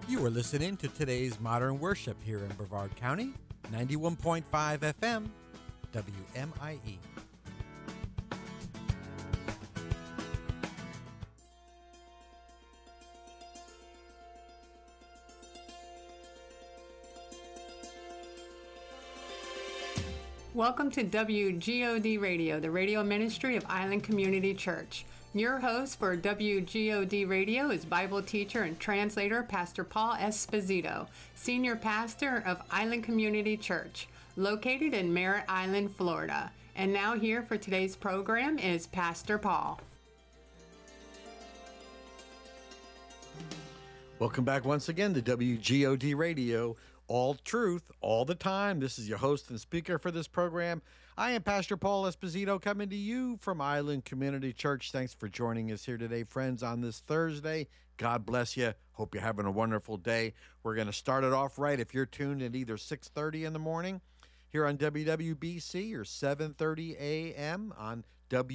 You are listening to today's Modern Worship here in Brevard County, 91.5 FM, WMIE. Welcome to WGOD Radio, the radio ministry of Island Community Church. Your host for WGOD Radio is Bible teacher and translator Pastor Paul Esposito, senior pastor of Island Community Church, located in Merritt Island, Florida. And now here for today's program is Pastor Paul. Welcome back once again to WGOD Radio, all truth, all the time. This is your host and speaker for this program. I am Pastor Paul Esposito coming to you from Island Community Church. Thanks for joining us here today, friends, on this Thursday. God bless you. Hope you're having a wonderful day. We're going to start it off right. If you're tuned at either 6:30 in the morning here on WWBC or 7:30 a.m. on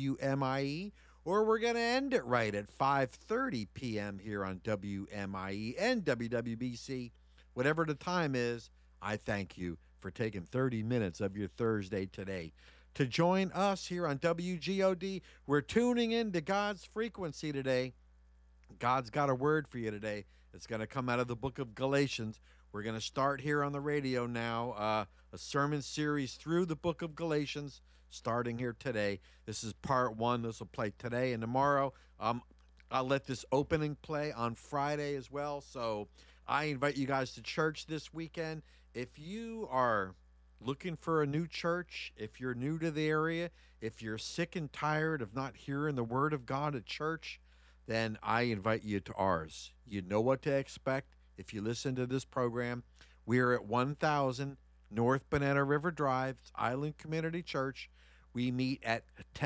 WMIE, or we're going to end it right at 5:30 p.m. here on WMIE and WWBC. Whatever the time is, I thank you for taking 30 minutes of your Thursday today to join us here on WGOD. We're tuning in to God's frequency today. God's got a word for you today. It's going to come out of the book of Galatians. We're going to start here on the radio now, a sermon series through the book of Galatians, starting here today. This is part one. This will play today and tomorrow. I'll let this opening play on Friday as well. So I invite you guys to church this weekend. If you are looking for a new church, if you're new to the area, if you're sick and tired of not hearing the word of God at church, then I invite you to ours. You know what to expect if you listen to this program. We're at 1000 North Banana River Drive, it's Island Community Church. We meet at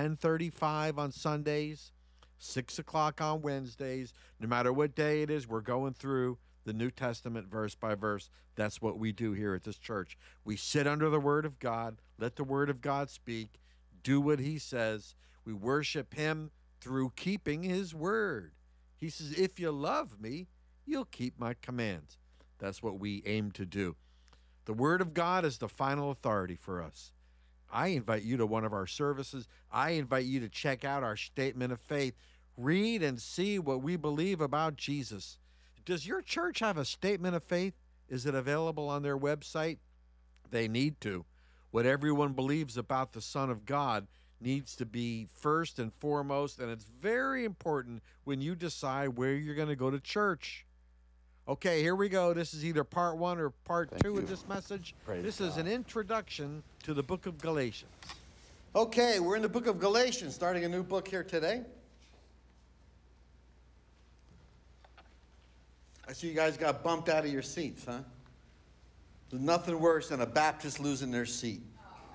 10:35 on Sundays, 6 o'clock on Wednesdays. No matter what day it is, we're going through the New Testament verse by verse. That's what we do here at this church. We sit under the Word of God, let the Word of God speak, do what He says. We worship Him through keeping His Word. He says, if you love me, you'll keep my commands. That's what we aim to do. The Word of God is the final authority for us. I invite you to one of our services. I invite you to check out our statement of faith. Read and see what we believe about Jesus. Does your church have a statement of faith? Is it available on their website? They need to. What everyone believes about the Son of God needs to be first and foremost, and it's very important when you decide where you're going to go to church. Okay, here we go. This is either part one or part two of this message. This is an introduction to the book of Galatians. Okay, we're in the book of Galatians, starting a new book here today. I see you guys got bumped out of your seats, huh? There's nothing worse than a Baptist losing their seat.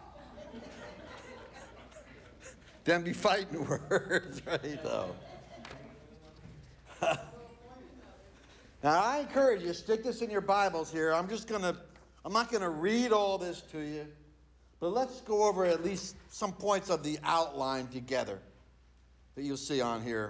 Them be fighting words, right? Though. Now, I encourage you, stick this in your Bibles here. I'm not going to read all this to you, but let's go over at least some points of the outline together that you'll see on here.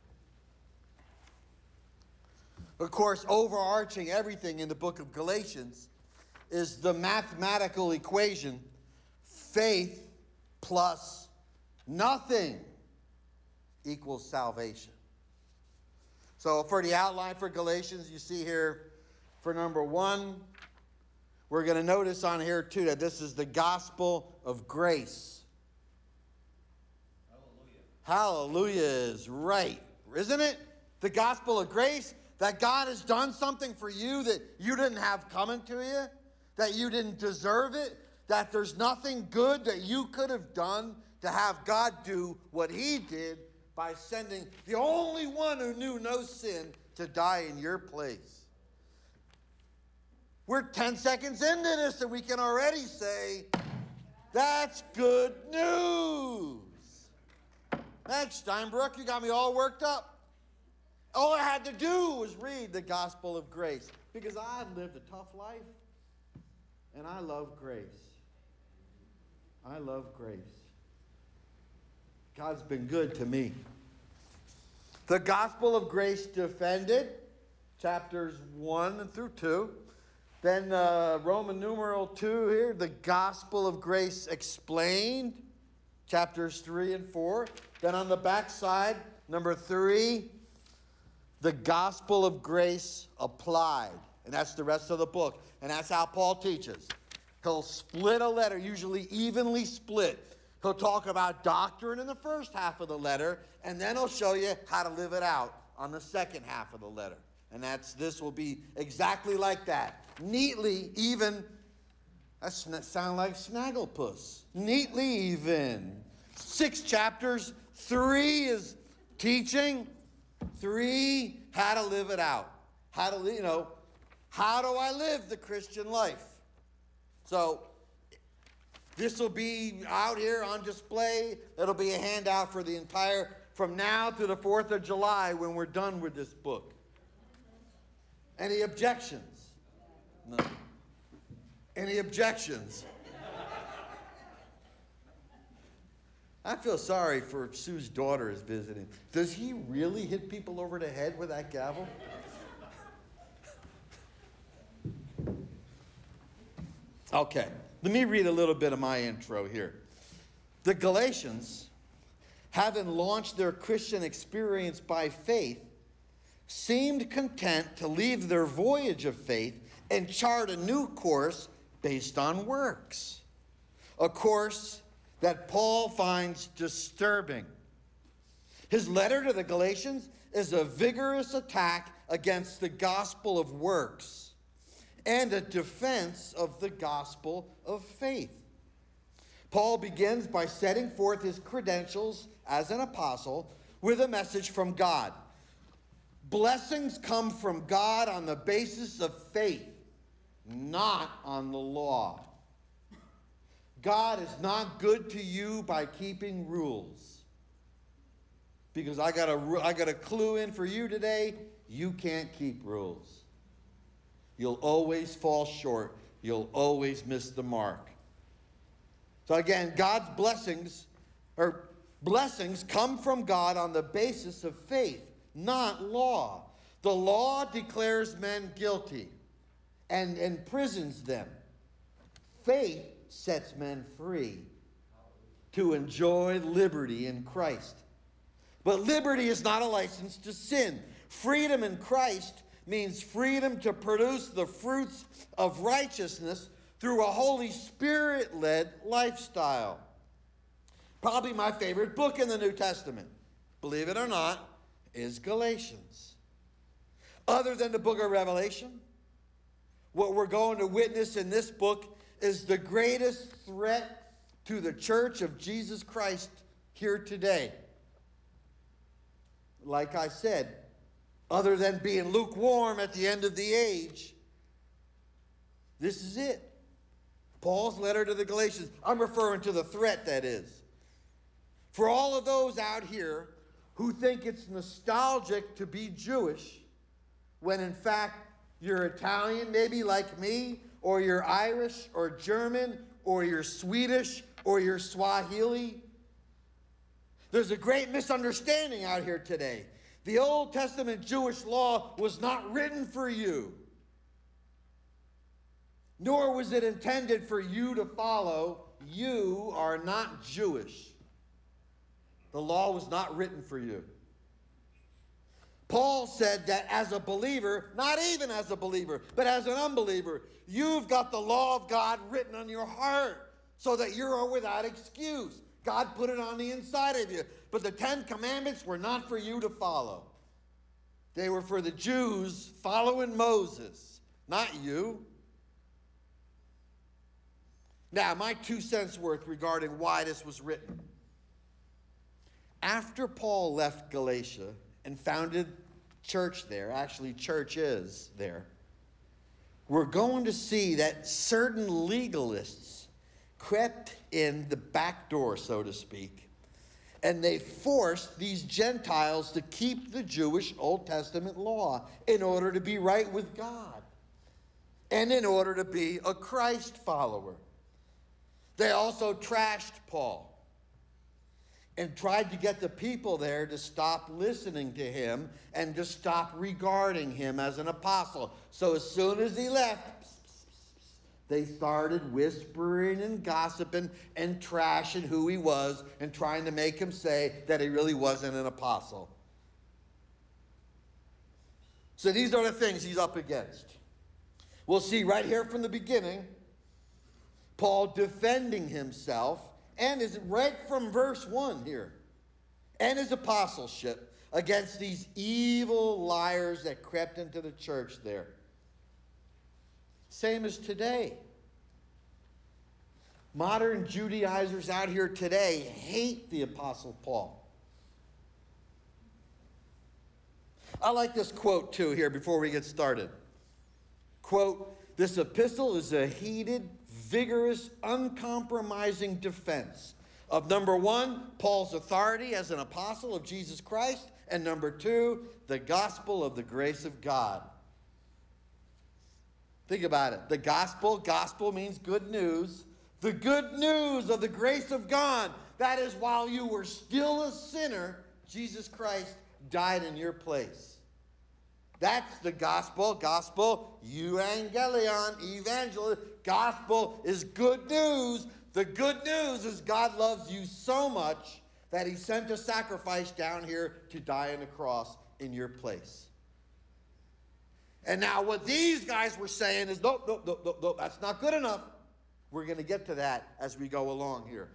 Of course, overarching everything in the book of Galatians is the mathematical equation, faith plus nothing equals salvation. So for the outline for Galatians, you see here for number one, we're going to notice on here too that this is the gospel of grace. Hallelujah. Hallelujah is right, isn't it? The gospel of grace, that God has done something for you that you didn't have coming to you, that you didn't deserve it, that there's nothing good that you could have done to have God do what He did by sending the only one who knew no sin to die in your place. We're 10 seconds into this and we can already say, that's good news. Thanks, Steinbrook. You got me all worked up. All I had to do was read the gospel of grace because I've lived a tough life and I love grace. I love grace. God's been good to me. The gospel of grace defended, chapters 1 through 2. Then Roman numeral 2 here, the gospel of grace explained, chapters 3 and 4. Then on the back side, number 3, the gospel of grace applied. And that's the rest of the book. And that's how Paul teaches. He'll split a letter, usually evenly split. He'll talk about doctrine in the first half of the letter, and then he'll show you how to live it out on the second half of the letter. And this will be exactly like that. Neatly even, that sound like Snagglepuss. Neatly even. 6 chapters, 3 is teaching, 3, how to live it out. How do I live the Christian life? So, this will be out here on display. It'll be a handout for the entire, from now to the 4th of July when we're done with this book. Any objections? No. Any objections? I feel sorry for Sue's daughter is visiting. Does he really hit people over the head with that gavel? Okay, let me read a little bit of my intro here. The Galatians, having launched their Christian experience by faith, seemed content to leave their voyage of faith and chart a new course based on works. A course that Paul finds disturbing. His letter to the Galatians is a vigorous attack against the gospel of works and a defense of the gospel of faith. Paul begins by setting forth his credentials as an apostle with a message from God. Blessings come from God on the basis of faith, not on the law. God is not good to you by keeping rules. Because I got a clue in for you today, you can't keep rules. You'll always fall short. You'll always miss the mark. So again, God's blessings come from God on the basis of faith, not law. The law declares men guilty and imprisons them. Faith sets men free to enjoy liberty in Christ. But liberty is not a license to sin. Freedom in Christ means freedom to produce the fruits of righteousness through a Holy Spirit-led lifestyle. Probably my favorite book in the New Testament, believe it or not, is Galatians. Other than the book of Revelation, what we're going to witness in this book is the greatest threat to the church of Jesus Christ here today. Like I said, other than being lukewarm at the end of the age, this is it. Paul's letter to the Galatians. I'm referring to the threat that is. For all of those out here who think it's nostalgic to be Jewish, when in fact you're Italian, maybe like me, or you're Irish, or German, or you're Swedish, or you're Swahili. There's a great misunderstanding out here today. The Old Testament Jewish law was not written for you, nor was it intended for you to follow. You are not Jewish. The law was not written for you. Paul said that as a believer, not even as a believer, but as an unbeliever, you've got the law of God written on your heart so that you're without excuse. God put it on the inside of you. But the 10 Commandments were not for you to follow. They were for the Jews following Moses, not you. Now, my 2 cents worth regarding why this was written. After Paul left Galatia and founded church there, actually churches there, we're going to see that certain legalists crept in the back door, so to speak, and they forced these Gentiles to keep the Jewish Old Testament law in order to be right with God and in order to be a Christ follower. They also trashed Paul. and tried to get the people there to stop listening to him and to stop regarding him as an apostle. So as soon as he left, they started whispering and gossiping and trashing who he was and trying to make him say that he really wasn't an apostle. So these are the things he's up against. We'll see right here from the beginning, Paul defending himself, and is right from verse 1 here, and his apostleship against these evil liars that crept into the church there. Same as today. Modern Judaizers out here today hate the Apostle Paul. I like this quote too here before we get started. Quote, "This epistle is a heated, vigorous, uncompromising defense of number one, Paul's authority as an apostle of Jesus Christ, and number two, the gospel of the grace of God." Think about it. The gospel means good news. The good news of the grace of God. That is, while you were still a sinner, Jesus Christ died in your place. That's the gospel. Gospel, euangelion, evangel. Gospel is good news. The good news is God loves you so much that he sent a sacrifice down here to die on the cross in your place. And now what these guys were saying is, no, that's not good enough. We're going to get to that as we go along here.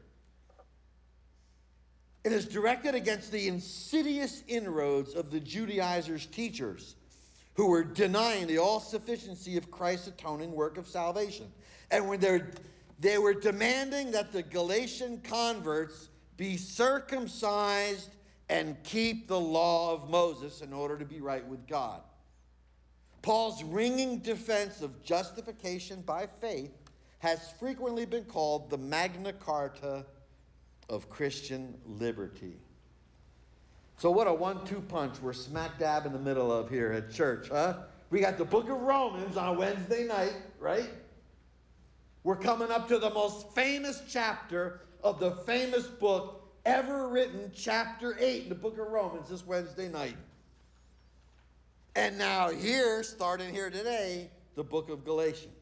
It is directed against the insidious inroads of the Judaizers' teachers who were denying the all-sufficiency of Christ's atoning work of salvation. And when they were demanding that the Galatian converts be circumcised and keep the law of Moses in order to be right with God. Paul's ringing defense of justification by faith has frequently been called the Magna Carta of Christian liberty. So what a 1-2 punch we're smack dab in the middle of here at church, huh? We got the book of Romans on Wednesday night, right? We're coming up to the most famous chapter of the famous book ever written, chapter 8 in the book of Romans this Wednesday night. And now here, starting here today, the book of Galatians.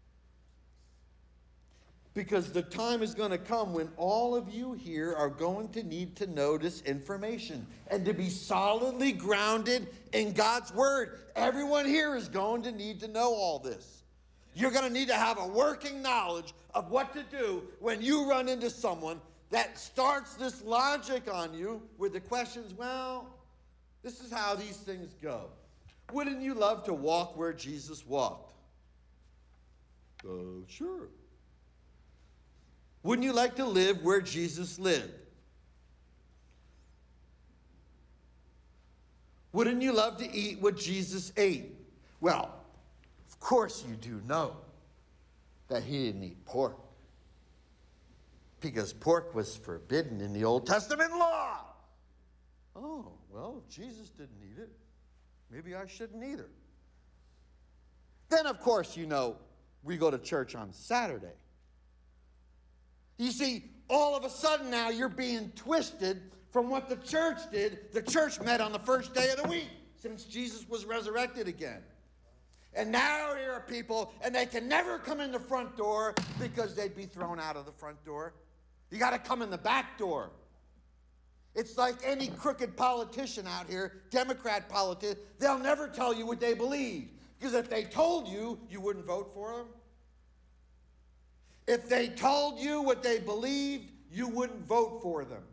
Because the time is going to come when all of you here are going to need to know this information and to be solidly grounded in God's word. Everyone here is going to need to know all this. You're going to need to have a working knowledge of what to do when you run into someone that starts this logic on you with the questions, well, this is how these things go. Wouldn't you love to walk where Jesus walked? Sure. Wouldn't you like to live where Jesus lived? Wouldn't you love to eat what Jesus ate? Well, of course you do know that he didn't eat pork, because pork was forbidden in the Old Testament law. Oh, well, if Jesus didn't eat it, maybe I shouldn't either. Then, of course, you know, we go to church on Saturday. You see, all of a sudden now you're being twisted from what the church did. The church met on the first day of the week since Jesus was resurrected again. And now here are people, and they can never come in the front door because they'd be thrown out of the front door. You got to come in the back door. It's like any crooked politician out here, Democrat politician, they'll never tell you what they believe. Because if they told you, you wouldn't vote for them. If they told you what they believed, you wouldn't vote for them.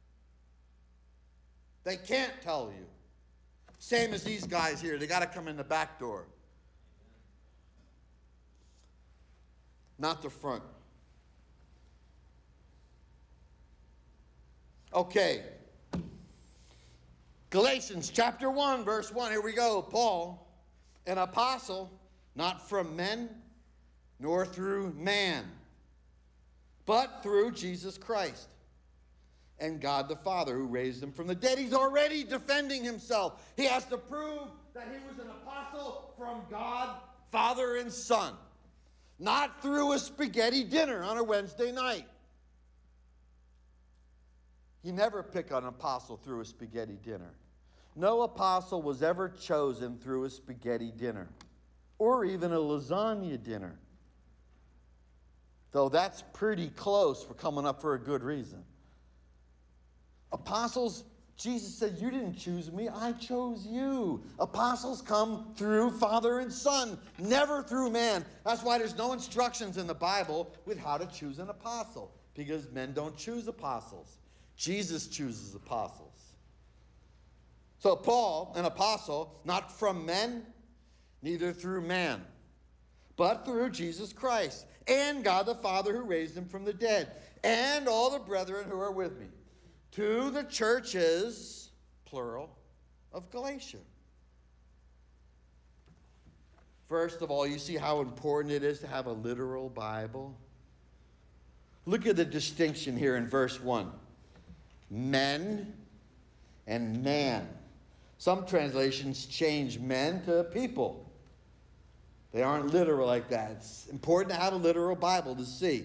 They can't tell you. Same as these guys here. They got to come in the back door. Not the front. Okay. Galatians chapter 1, verse 1. Here we go. Paul, an apostle, not from men, nor through man, but through Jesus Christ and God the Father who raised him from the dead. He's already defending himself. He has to prove that he was an apostle from God, Father, and Son, not through a spaghetti dinner on a Wednesday night. You never pick an apostle through a spaghetti dinner. No apostle was ever chosen through a spaghetti dinner or even a lasagna dinner. Though that's pretty close for coming up for a good reason. Apostles, Jesus said, you didn't choose me, I chose you. Apostles come through Father and Son, never through man. That's why there's no instructions in the Bible with how to choose an apostle, because men don't choose apostles. Jesus chooses apostles. So Paul, an apostle, not from men, neither through man, but through Jesus Christ and God the Father who raised him from the dead, and all the brethren who are with me, to the churches, plural, of Galatia. First of all, you see how important it is to have a literal Bible? Look at the distinction here in verse 1. Men and man. Some translations change men to people. They aren't literal like that. It's important to have a literal Bible to see.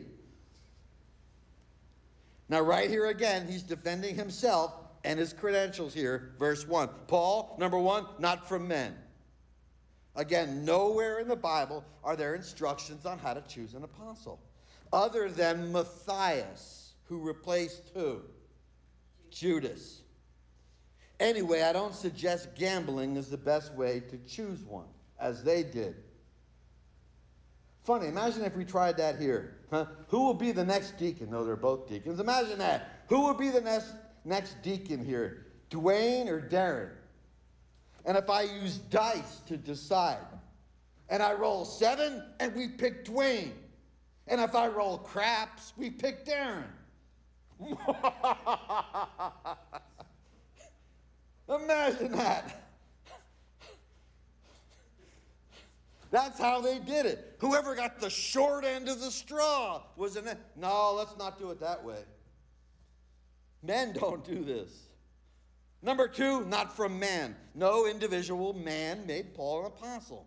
Now, right here again, he's defending himself and his credentials here. Verse 1. Paul, number 1, not from men. Again, nowhere in the Bible are there instructions on how to choose an apostle, other than Matthias, who replaced who? Judas. Anyway, I don't suggest gambling is the best way to choose one, as they did. Funny, imagine if we tried that here. Huh? Who will be the next deacon? No, they're both deacons. Imagine that. Who will be the next deacon here? Dwayne or Darren? And if I use dice to decide, and I roll 7, and we pick Dwayne. And if I roll craps, we pick Darren. Imagine that. That's how they did it. Whoever got the short end of the straw was in it. No, let's not do it that way. Men don't do this. Number 2, not from man. No individual man made Paul an apostle.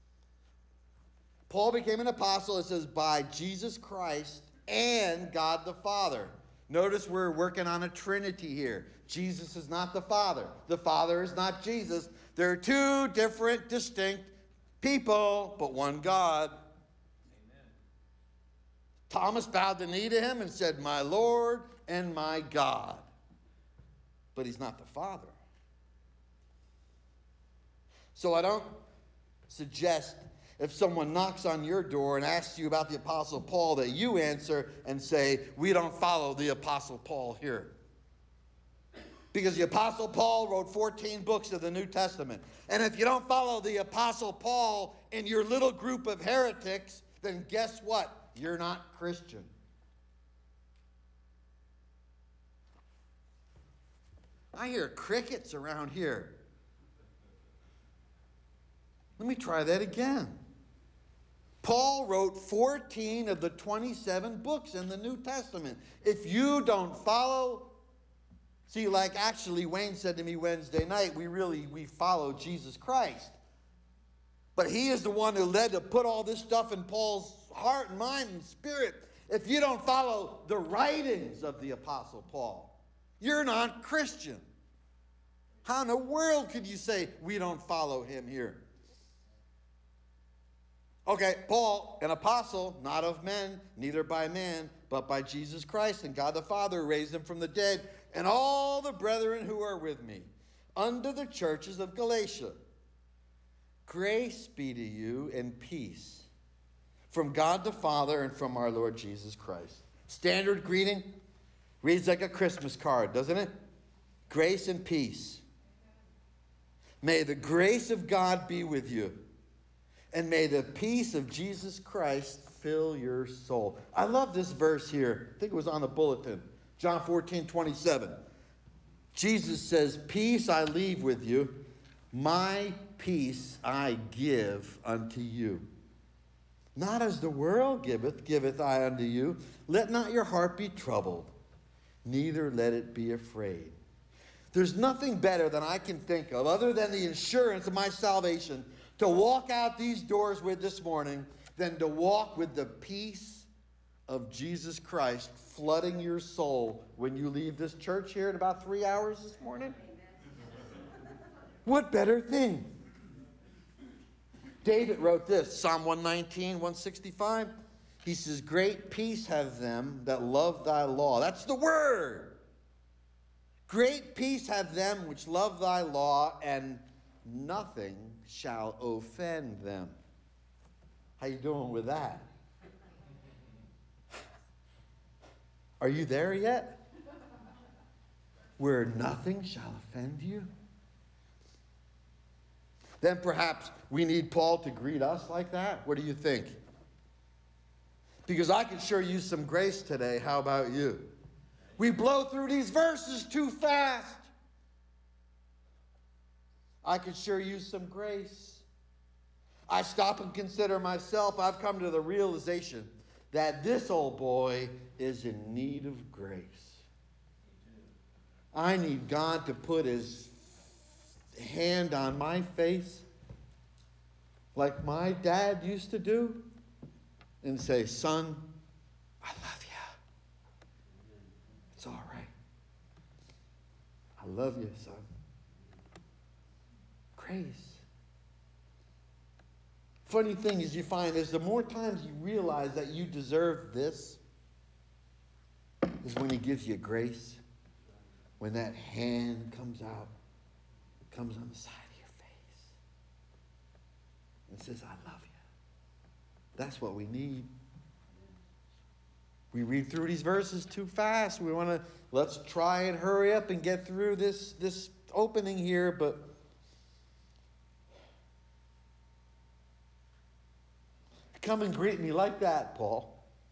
Paul became an apostle, it says, by Jesus Christ and God the Father. Notice we're working on a trinity here. Jesus is not the Father. The Father is not Jesus. There are 2 different, distinct people, but one God. Amen. Thomas bowed the knee to him and said, my Lord and my God. But he's not the Father. So I don't suggest if someone knocks on your door and asks you about the Apostle Paul that you answer and say, we don't follow the Apostle Paul here. Because the Apostle Paul wrote 14 books of the New Testament. And if you don't follow the Apostle Paul in your little group of heretics, then guess what? You're not Christian. I hear crickets around here. Let me try that again. Paul wrote 14 of the 27 books in the New Testament. If you don't follow, see, like actually Wayne said to me Wednesday night, we follow Jesus Christ. But he is the one who led to put all this stuff in Paul's heart and mind and spirit. If you don't follow the writings of the Apostle Paul, you're not Christian. How in the world could you say we don't follow him here? Okay, Paul, an apostle, not of men, neither by man, but by Jesus Christ and God the Father who raised him from the dead, and all the brethren who are with me, unto the churches of Galatia. Grace be to you and peace from God the Father and from our Lord Jesus Christ. Standard greeting reads like a Christmas card, doesn't it? Grace and peace. May the grace of God be with you. And may the peace of Jesus Christ fill your soul. I love this verse here. I think it was on the bulletin. John 14:27. Jesus says, peace I leave with you. My peace I give unto you. Not as the world giveth, giveth I unto you. Let not your heart be troubled, neither let it be afraid. There's nothing better than I can think of, other than the insurance of my salvation, to walk out these doors with this morning than to walk with the peace of Jesus Christ flooding your soul when you leave this church here in about 3 hours this morning? What better thing? David wrote this, Psalm 119, 165. He says, great peace have them that love thy law. That's the word. Great peace have them which love thy law, and nothing shall offend them. How you doing with that? Are you there yet? Where nothing shall offend you? Then perhaps we need Paul to greet us like that. What do you think? Because I could sure use some grace today. How about you? We blow through these verses too fast. I could sure use some grace. I stop and consider myself. I've come to the realization that this old boy is in need of grace. I need God to put his hand on my face like my dad used to do and say, son, I love you. It's all right. I love you, son. Grace. Funny thing is, you find is the more times you realize that you deserve this is when he gives you grace. When that hand comes out, comes on the side of your face and says, I love you. That's what we need. We read through these verses too fast. Let's try and hurry up and get through this opening here, but come and greet me like that, Paul.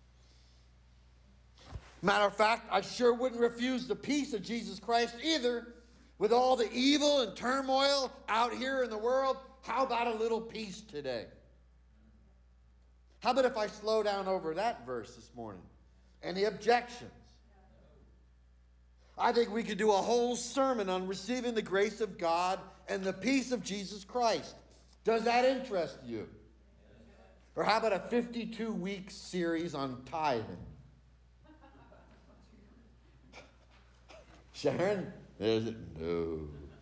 Matter of fact, I sure wouldn't refuse the peace of Jesus Christ either. With all the evil and turmoil out here in the world, how about a little peace today? How about if I slow down over that verse this morning? Any objections? I think we could do a whole sermon on receiving the grace of God and the peace of Jesus Christ. Does that interest you? Or how about a 52-week series on tithing? Sharon? No.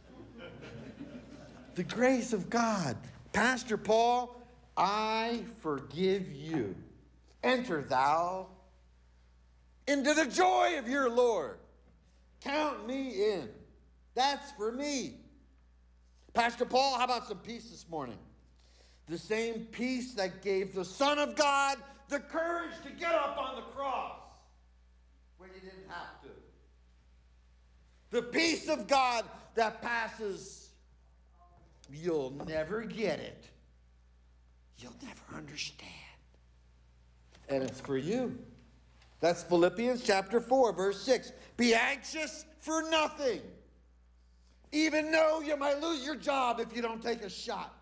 The grace of God. Pastor Paul, I forgive you. Enter thou into the joy of your Lord. Count me in. That's for me. Pastor Paul, how about some peace this morning? The same peace that gave the Son of God the courage to get up on the cross when he didn't have to. The peace of God that passes, you'll never get it. You'll never understand. And it's for you. That's Philippians chapter 4, verse 6. Be anxious for nothing. Even though you might lose your job if you don't take a shot.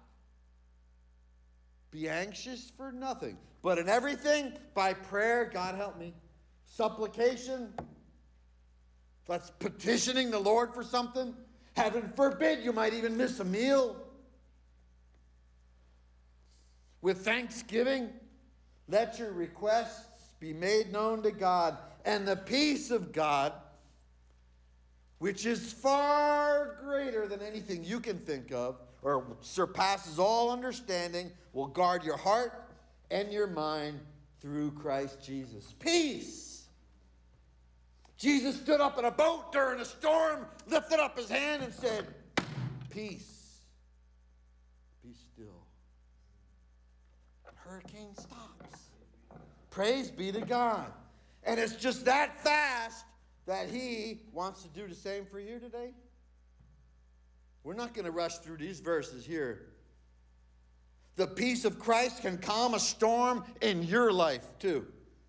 Be anxious for nothing. But in everything, by prayer, God help me, supplication, that's petitioning the Lord for something. Heaven forbid you might even miss a meal. With thanksgiving, let your requests be made known to God. And the peace of God, which is far greater than anything you can think of, or surpasses all understanding, will guard your heart and your mind through Christ Jesus. Peace. Jesus stood up in a boat during a storm, lifted up his hand and said, peace, be still. Hurricane stops. Praise be to God. And it's just that fast that he wants to do the same for you today. We're not going to rush through these verses here. The peace of Christ can calm a storm in your life too.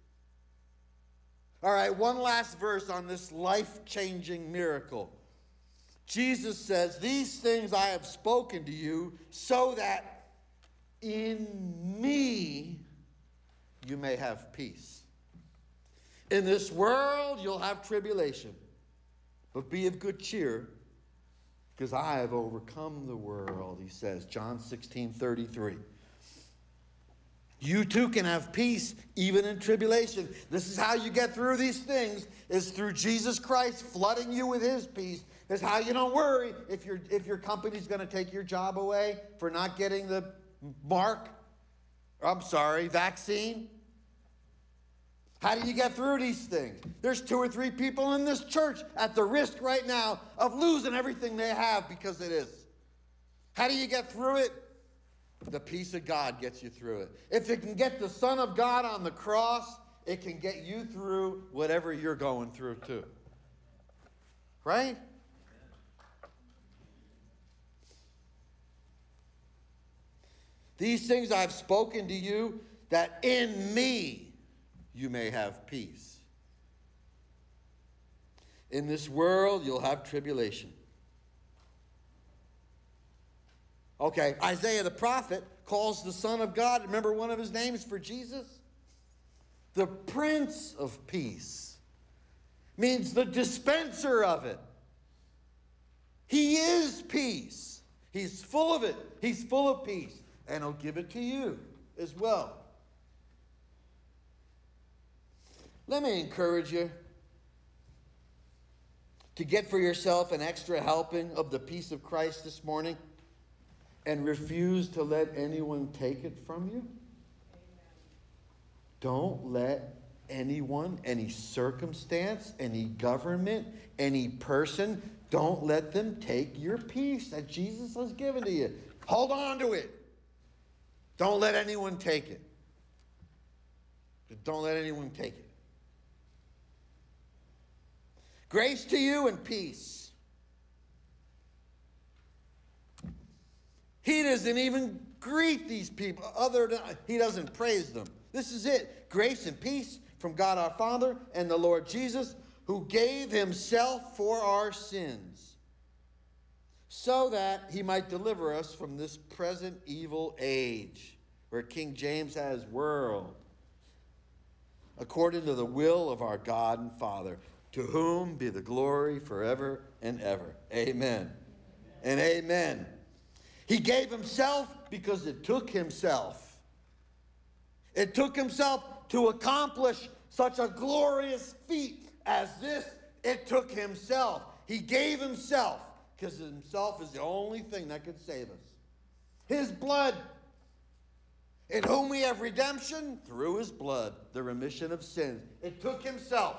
All right, one last verse on this life-changing miracle. Jesus says, these things I have spoken to you so that in me you may have peace. In this world you'll have tribulation, but be of good cheer, because I have overcome the world, he says, John 16:33. You too can have peace even in tribulation. This is how you get through these things, is through Jesus Christ flooding you with his peace. This is how you don't worry if your company's going to take your job away for not getting the vaccine. How do you get through these things? There's 2 or 3 people in this church at the risk right now of losing everything they have because of this. How do you get through it? The peace of God gets you through it. If it can get the Son of God on the cross, it can get you through whatever you're going through too. Right? These things I've spoken to you, that in me you may have peace. In this world you'll have tribulation. Okay, Isaiah the prophet calls the Son of God, remember one of his names for Jesus? The Prince of Peace. Means the dispenser of it. He is peace. He's full of it. He's full of peace. And he'll give it to you as well. Let me encourage you to get for yourself an extra helping of the peace of Christ this morning. And refuse to let anyone take it from you? Don't let anyone, any circumstance, any government, any person, don't let them take your peace that Jesus has given to you. Hold on to it. Don't let anyone take it. Don't let anyone take it. Grace to you and peace. He doesn't even greet these people. He doesn't praise them. This is it. Grace and peace from God our Father and the Lord Jesus, who gave himself for our sins, so that he might deliver us from this present evil age, where King James has world, according to the will of our God and Father, to whom be the glory forever and ever. Amen. And amen. He gave himself because it took himself. It took himself to accomplish such a glorious feat as this. It took himself. He gave himself because himself is the only thing that could save us. His blood, in whom we have redemption through his blood, the remission of sins. It took himself.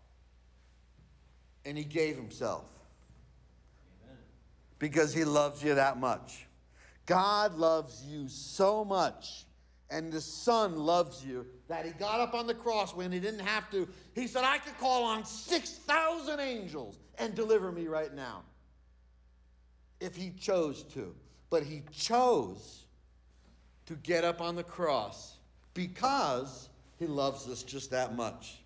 And he gave himself. Amen. Because he loves you that much. God loves you so much, and the Son loves you, that he got up on the cross when he didn't have to. He said, I could call on 6,000 angels and deliver me right now, if he chose to. But he chose to get up on the cross because he loves us just that much.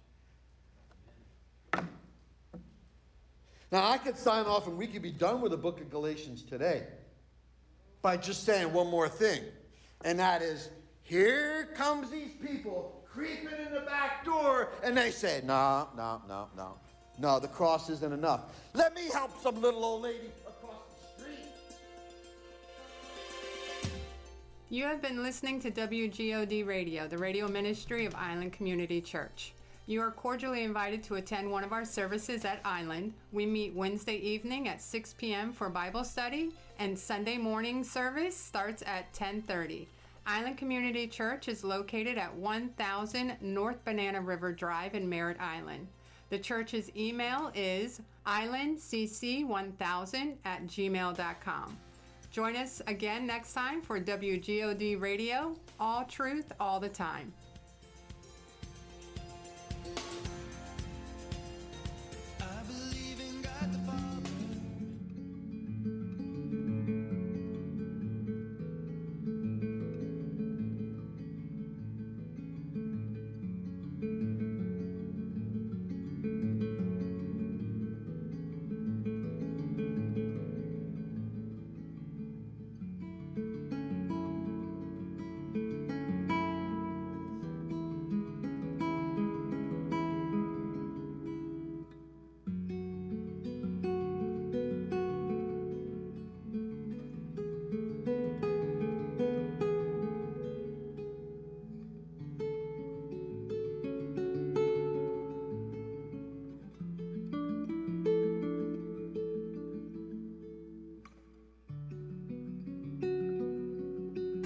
Now, I could sign off and we could be done with the book of Galatians today by just saying one more thing, and that is, here comes these people creeping in the back door, and they say, no, the cross isn't enough. Let me help some little old lady across the street. You have been listening to WGOD Radio, the radio ministry of Island Community Church. You are cordially invited to attend one of our services at Island. We meet Wednesday evening at 6 p.m. for Bible study, and Sunday morning service starts at 10:30. Island Community Church is located at 1000 North Banana River Drive in Merritt Island. The church's email is islandcc1000@gmail.com. Join us again next time for WGOD Radio, all truth, all the time.